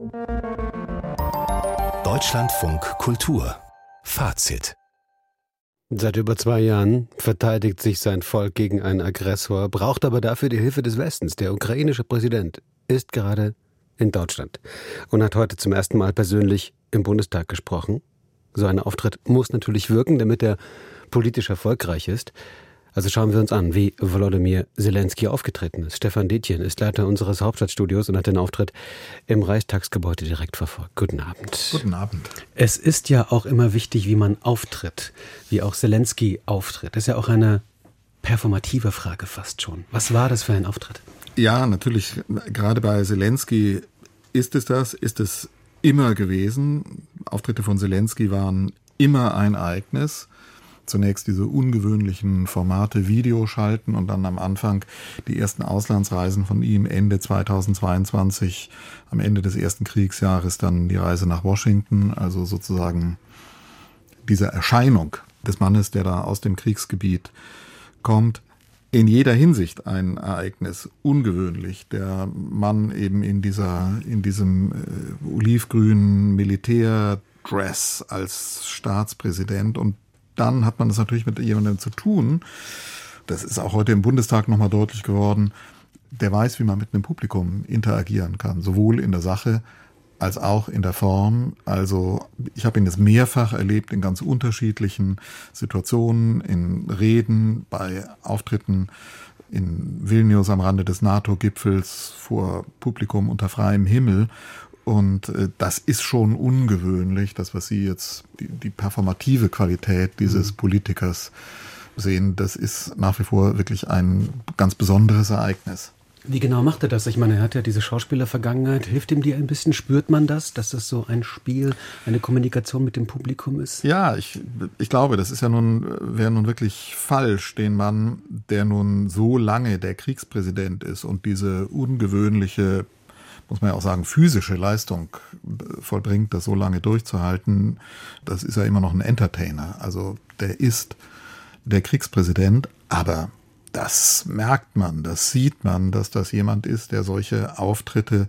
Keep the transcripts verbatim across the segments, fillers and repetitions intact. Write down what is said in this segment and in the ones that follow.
Deutschlandfunk Kultur Fazit. Seit über zwei Jahren verteidigt sich sein Volk gegen einen Aggressor, braucht aber dafür die Hilfe des Westens. Der ukrainische Präsident ist gerade in Deutschland und hat heute zum ersten Mal persönlich im Bundestag gesprochen. So ein Auftritt muss natürlich wirken, damit er politisch erfolgreich ist. Also schauen wir uns an, wie Volodymyr Zelensky aufgetreten ist. Stefan Detjen ist Leiter unseres Hauptstadtstudios und hat den Auftritt im Reichstagsgebäude direkt verfolgt. Guten Abend. Guten Abend. Es ist ja auch immer wichtig, wie man auftritt, wie auch Zelensky auftritt. Das ist ja auch eine performative Frage fast schon. Was war das für ein Auftritt? Ja, natürlich, gerade bei Zelensky ist es das, ist es immer gewesen. Auftritte von Zelensky waren immer ein Ereignis. Zunächst diese ungewöhnlichen Formate Video schalten und dann am Anfang die ersten Auslandsreisen von ihm Ende zweitausendzweiundzwanzig, am Ende des ersten Kriegsjahres dann die Reise nach Washington, also sozusagen diese Erscheinung des Mannes, der da aus dem Kriegsgebiet kommt, in jeder Hinsicht ein Ereignis, ungewöhnlich. Der Mann eben in dieser, in diesem äh, olivgrünen Militärdress als Staatspräsident, und dann hat man das natürlich mit jemandem zu tun, das ist auch heute im Bundestag nochmal deutlich geworden, der weiß, wie man mit einem Publikum interagieren kann, sowohl in der Sache als auch in der Form. Also ich habe ihn jetzt mehrfach erlebt in ganz unterschiedlichen Situationen, in Reden, bei Auftritten in Vilnius am Rande des NATO-Gipfels vor Publikum unter freiem Himmel. Und äh, das ist schon ungewöhnlich, das, was Sie jetzt, die, die performative Qualität dieses mhm. Politikers sehen, das ist nach wie vor wirklich ein ganz besonderes Ereignis. Wie genau macht er das? Ich meine, er hat ja diese Schauspielervergangenheit. Hilft ihm die ein bisschen? Spürt man das, dass das so ein Spiel, eine Kommunikation mit dem Publikum ist? Ja, ich, ich glaube, das ist ja nun, wäre nun wirklich falsch, den Mann, der nun so lange der Kriegspräsident ist und diese ungewöhnliche, muss man ja auch sagen, physische Leistung vollbringt, das so lange durchzuhalten, das ist ja immer noch ein Entertainer. Also der ist der Kriegspräsident, aber das merkt man, das sieht man, dass das jemand ist, der solche Auftritte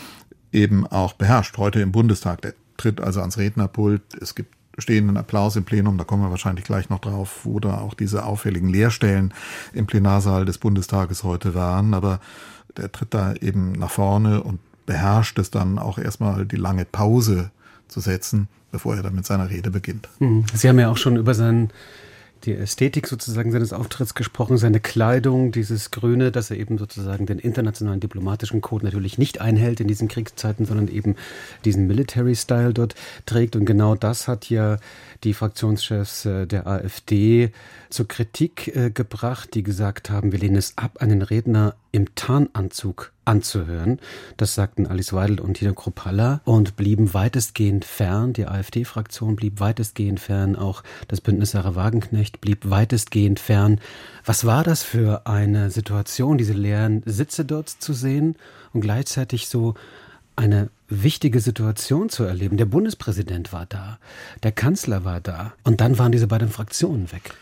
eben auch beherrscht. Heute im Bundestag, der tritt also ans Rednerpult, es gibt stehenden Applaus im Plenum, da kommen wir wahrscheinlich gleich noch drauf, wo da auch diese auffälligen Leerstellen im Plenarsaal des Bundestages heute waren, aber der tritt da eben nach vorne und beherrscht es dann auch erstmal, die lange Pause zu setzen, bevor er dann mit seiner Rede beginnt. Sie haben ja auch schon über seinen, die Ästhetik sozusagen seines Auftritts gesprochen, seine Kleidung, dieses Grüne, dass er eben sozusagen den internationalen diplomatischen Code natürlich nicht einhält in diesen Kriegszeiten, sondern eben diesen Military-Style dort trägt. Und genau das hat ja die Fraktionschefs der AfD zur Kritik äh, gebracht, die gesagt haben, wir lehnen es ab, einen Redner im Tarnanzug anzuhören. Das sagten Alice Weidel und Tina Kruppalla und blieben weitestgehend fern. Die AfD-Fraktion blieb weitestgehend fern. Auch das Bündnis Sarah Wagenknecht blieb weitestgehend fern. Was war das für eine Situation, diese leeren Sitze dort zu sehen und gleichzeitig so eine wichtige Situation zu erleben? Der Bundespräsident war da, der Kanzler war da und dann waren diese beiden Fraktionen weg.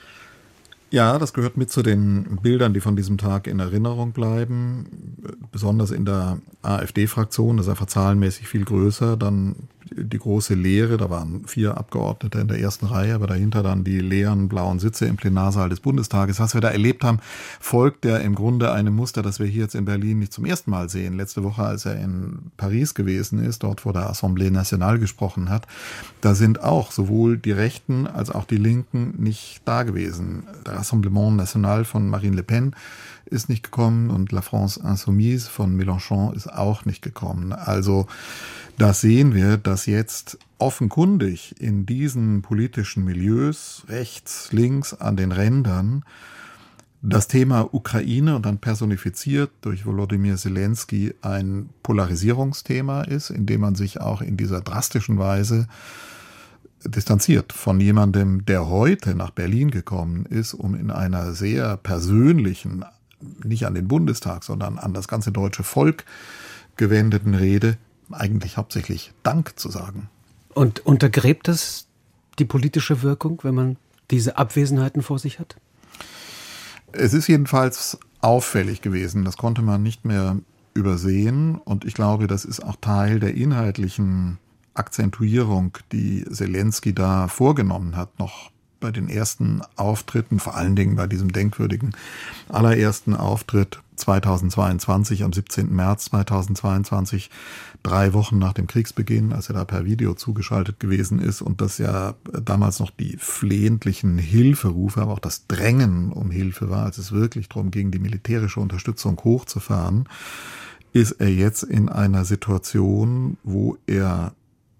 Ja, das gehört mit zu den Bildern, die von diesem Tag in Erinnerung bleiben. Besonders in der AfD-Fraktion, das ist einfach zahlenmäßig viel größer. Dann die große Leere, da waren vier Abgeordnete in der ersten Reihe, aber dahinter dann die leeren blauen Sitze im Plenarsaal des Bundestages. Was wir da erlebt haben, folgt ja im Grunde einem Muster, das wir hier jetzt in Berlin nicht zum ersten Mal sehen. Letzte Woche, als er in Paris gewesen ist, dort vor der Assemblée Nationale gesprochen hat, da sind auch sowohl die Rechten als auch die Linken nicht da gewesen. Der Rassemblement National von Marine Le Pen ist nicht gekommen und La France Insoumise von Mélenchon ist auch nicht gekommen. Also das sehen wir, dass jetzt offenkundig in diesen politischen Milieus, rechts, links, an den Rändern, das Thema Ukraine und dann personifiziert durch Volodymyr Zelensky ein Polarisierungsthema ist, in dem man sich auch in dieser drastischen Weise distanziert von jemandem, der heute nach Berlin gekommen ist, um in einer sehr persönlichen, nicht an den Bundestag, sondern an das ganze deutsche Volk gewendeten Rede eigentlich hauptsächlich Dank zu sagen. Und untergräbt das die politische Wirkung, wenn man diese Abwesenheiten vor sich hat? Es ist jedenfalls auffällig gewesen. Das konnte man nicht mehr übersehen. Und ich glaube, das ist auch Teil der inhaltlichen Akzentuierung, die Zelensky da vorgenommen hat, noch bei den ersten Auftritten, vor allen Dingen bei diesem denkwürdigen allerersten Auftritt zweitausendzweiundzwanzig, am siebzehnten März zweitausendzweiundzwanzig, drei Wochen nach dem Kriegsbeginn, als er da per Video zugeschaltet gewesen ist und das ja damals noch die flehentlichen Hilferufe, aber auch das Drängen um Hilfe war, als es wirklich darum ging, die militärische Unterstützung hochzufahren, ist er jetzt in einer Situation, wo er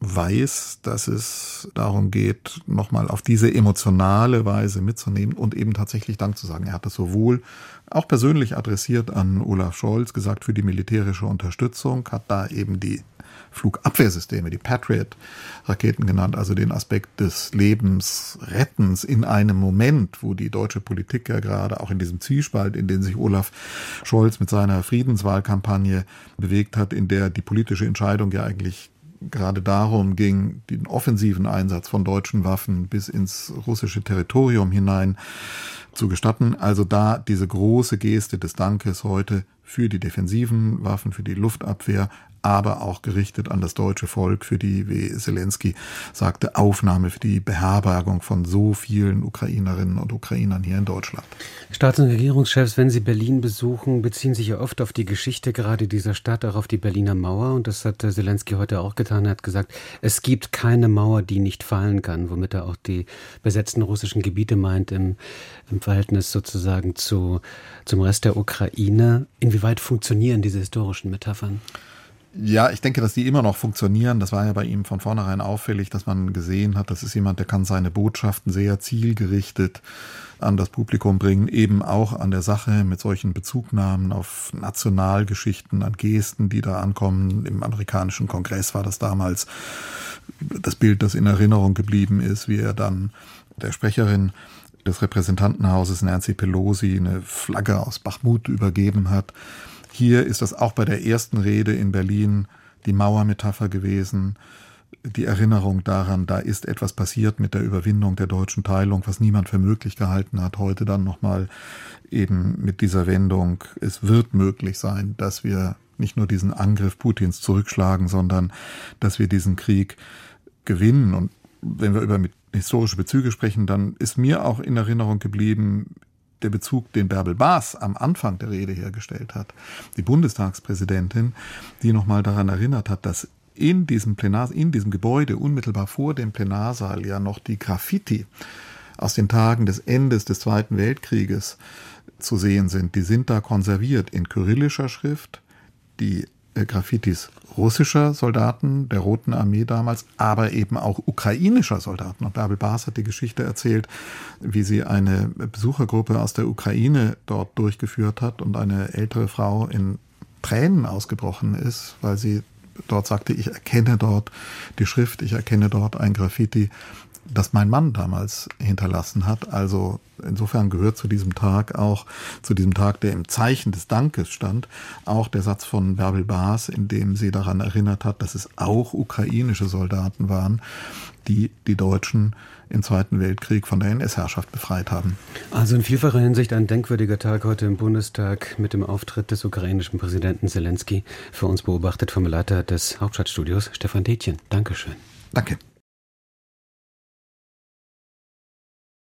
weiß, dass es darum geht, nochmal auf diese emotionale Weise mitzunehmen und eben tatsächlich Dank zu sagen. Er hat das sowohl auch persönlich adressiert an Olaf Scholz, gesagt für die militärische Unterstützung, hat da eben die Flugabwehrsysteme, die Patriot-Raketen genannt, also den Aspekt des Lebensrettens in einem Moment, wo die deutsche Politik ja gerade auch in diesem Zwiespalt, in den sich Olaf Scholz mit seiner Friedenswahlkampagne bewegt hat, in der die politische Entscheidung ja eigentlich gerade darum ging, den offensiven Einsatz von deutschen Waffen bis ins russische Territorium hinein zu gestatten. Also da diese große Geste des Dankes heute für die defensiven Waffen, für die Luftabwehr, aber auch gerichtet an das deutsche Volk für die, wie Zelensky sagte, Aufnahme, für die Beherbergung von so vielen Ukrainerinnen und Ukrainern hier in Deutschland. Staats- und Regierungschefs, wenn sie Berlin besuchen, beziehen sich ja oft auf die Geschichte gerade dieser Stadt, auch auf die Berliner Mauer. Und das hat Zelensky heute auch getan. Er hat gesagt, es gibt keine Mauer, die nicht fallen kann, womit er auch die besetzten russischen Gebiete meint im, im Verhältnis sozusagen zu, zum Rest der Ukraine. Inwieweit funktionieren diese historischen Metaphern? Ja, ich denke, dass die immer noch funktionieren. Das war ja bei ihm von vornherein auffällig, dass man gesehen hat, das ist jemand, der kann seine Botschaften sehr zielgerichtet an das Publikum bringen, eben auch an der Sache mit solchen Bezugnahmen auf Nationalgeschichten, an Gesten, die da ankommen. Im amerikanischen Kongress war das damals das Bild, das in Erinnerung geblieben ist, wie er dann der Sprecherin des Repräsentantenhauses Nancy Pelosi eine Flagge aus Bachmut übergeben hat. Hier ist das auch bei der ersten Rede in Berlin die Mauermetapher gewesen, die Erinnerung daran, da ist etwas passiert mit der Überwindung der deutschen Teilung, was niemand für möglich gehalten hat. Heute dann nochmal eben mit dieser Wendung, es wird möglich sein, dass wir nicht nur diesen Angriff Putins zurückschlagen, sondern dass wir diesen Krieg gewinnen. Und wenn wir über historische Bezüge sprechen, dann ist mir auch in Erinnerung geblieben, der Bezug, den Bärbel Baas am Anfang der Rede hergestellt hat, die Bundestagspräsidentin, die nochmal daran erinnert hat, dass in diesem Plenar, in diesem Gebäude unmittelbar vor dem Plenarsaal ja noch die Graffiti aus den Tagen des Endes des Zweiten Weltkrieges zu sehen sind. Die sind da konserviert in kyrillischer Schrift, die Graffitis russischer Soldaten der Roten Armee damals, aber eben auch ukrainischer Soldaten. Und Bärbel Baas hat die Geschichte erzählt, wie sie eine Besuchergruppe aus der Ukraine dort durchgeführt hat und eine ältere Frau in Tränen ausgebrochen ist, weil sie dort sagte, ich erkenne dort die Schrift, ich erkenne dort ein Graffiti, das mein Mann damals hinterlassen hat. Also insofern gehört zu diesem Tag auch, zu diesem Tag, der im Zeichen des Dankes stand, auch der Satz von Bärbel Baas, in dem sie daran erinnert hat, dass es auch ukrainische Soldaten waren, die die Deutschen im Zweiten Weltkrieg von der N S-Herrschaft befreit haben. Also in vielfacher Hinsicht ein denkwürdiger Tag heute im Bundestag mit dem Auftritt des ukrainischen Präsidenten Zelensky, für uns beobachtet vom Leiter des Hauptstadtstudios, Stefan Detjen. Dankeschön. Danke.